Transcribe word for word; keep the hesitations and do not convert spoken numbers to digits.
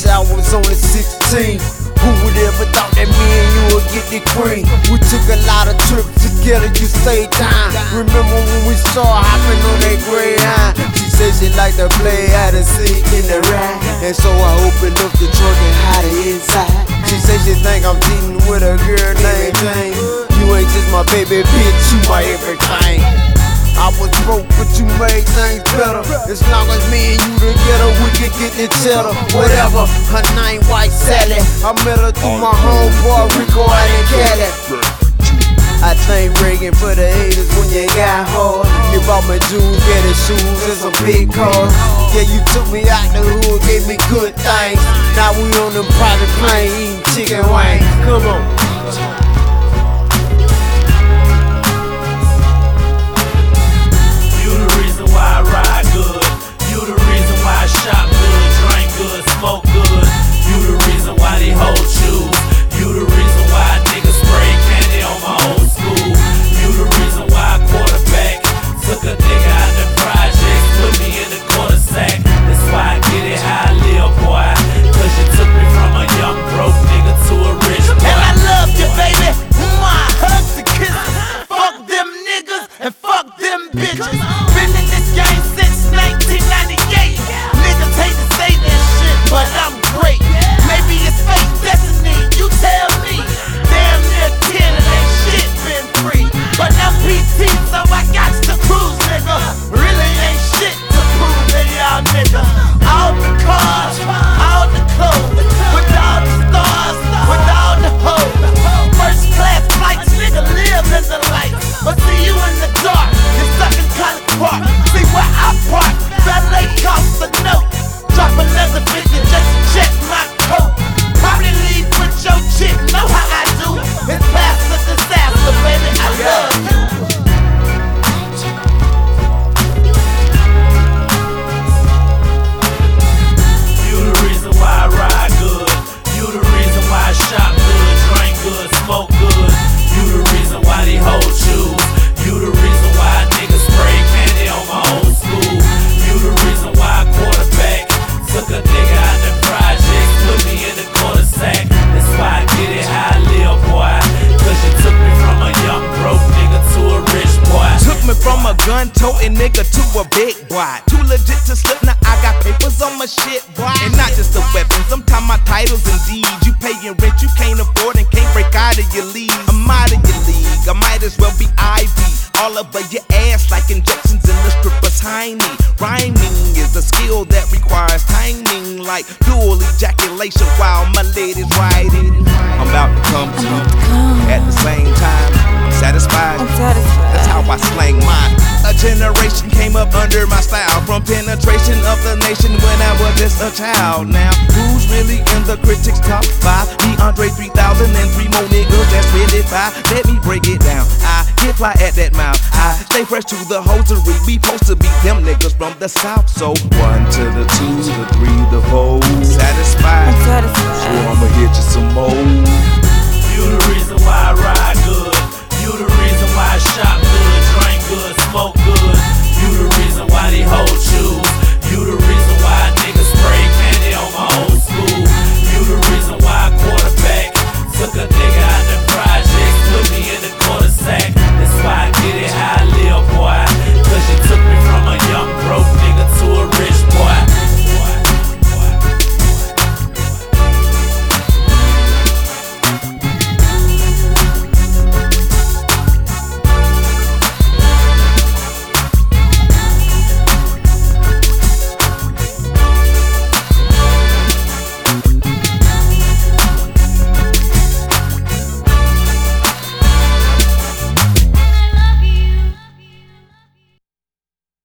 wish I was only sixteen. Who would ever thought that me and you would get the cream? We took a lot of trips together, you stayed down. Remember when we saw hopping on that Greyhound? She said she liked to play hide and seek in the ride, and so I opened up the trunk and hide it inside. She said she think I'm cheating with a girl named Jane. You ain't just my baby bitch, you my everything. I was broke, but you made things better. As long as me and you together, we could get the cheddar. Whatever, her name White Sally. I met her through my homeboy Rico out in Cali. I thank Reagan for the haters when you got hard. You bought me jewels, get the shoes, and some big cars. Yeah, you took me out the hood, gave me good things. Now we on them private plane eating chicken wings. Come on. And fuck them bitches. Been in this game since nineteen ninety-eight. Niggas hate to say this shit, but I'm great. Maybe it's fate, destiny, you tell me. Damn near ten of that shit been free. But I'm P T, so I got to cruise, nigga. Really ain't shit to prove to y'all niggas. All the cars, all the clothes, with all the stars, with all the hoes. First class flights, nigga live in the light. But see you in the dark, you're stuck in College Park. See where I park, valet costs a note. Drop another fifty just to check my coat. Probably leave with your chick, know how I do. It's past the disaster, baby, I love you. You the reason why I ride good. You the reason why I shop good, drink good, smoke good. You the reason why they hold shoes. You the reason why niggas spray candy on my old school. You the reason why I quarterback. Took a nigga out the projects, put me in the quarter sack. That's why I get it how I live, boy. Cause you took me from a young broke nigga to a rich boy. Took me from a gun-toting nigga to a big boy. Too legit to slip, now I got papers on my shit, boy. And not just the weapons, I'm talking my titles and deeds. You paying rent, you can't afford and can't break out of your league. I'm out of your league, I might as well be I V. All over your ass like injections in the stripper's hiney. Rhyming is a skill that requires timing, like dual ejaculation while my lady's riding. I'm about to come to at the same time. I'm satisfied. I'm satisfied. That's how I slang mine. A generation came up under my style, from penetration of the nation when I was just a child. Now, who's really in the critics' top five? Me, Andre three thousand and three more niggas that's really fine. Let me break it down. I get fly at that mouth. I stay fresh to the hosiery. We supposed to be them niggas from the south. So one to the two, the three, the four. Satisfied. I'm satisfied. So I'ma hit you some more. You the reason why I ride good. You the reason why I shop good.